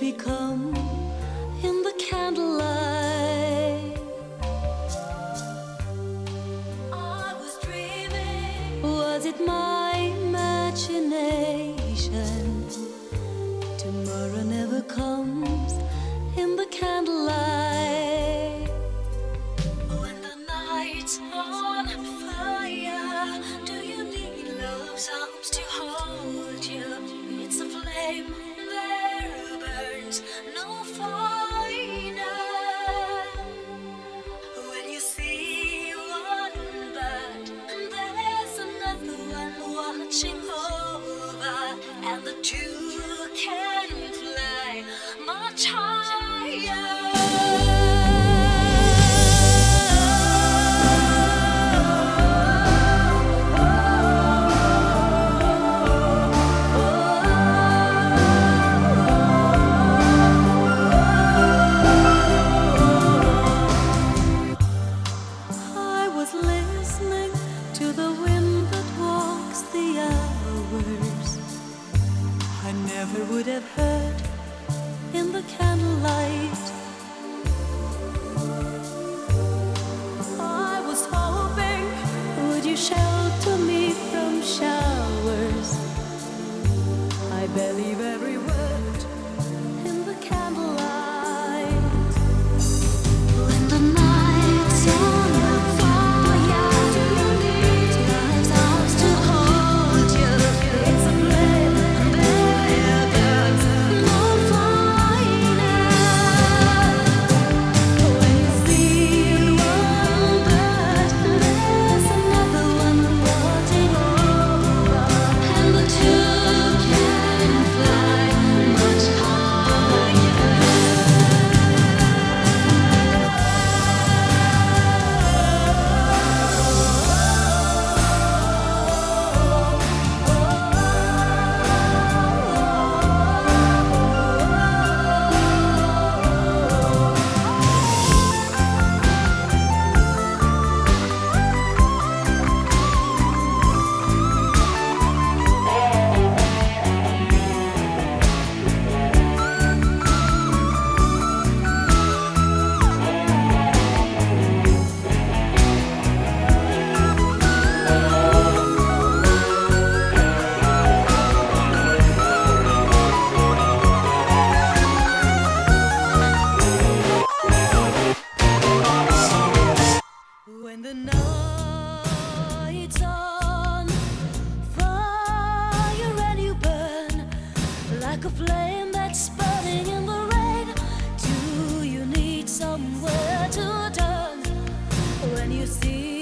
become in the candlelight? I was dreaming. Was it my imagination? Tomorrow never comes in the candlelight. When the night's on fire, do you need love's arms to hold you? It's a flame there burns no finer. When you see one bird, there's another one watching over, and the two can fly much higher. Listening to the wind that walks the hours I never would have heard in the candlelight. I was hoping, would you shelter me from showers? I believe every word in the candlelight. When the night's on the night's on fire and you burn like a flame that's burning in the rain. Do you need somewhere to turn when you see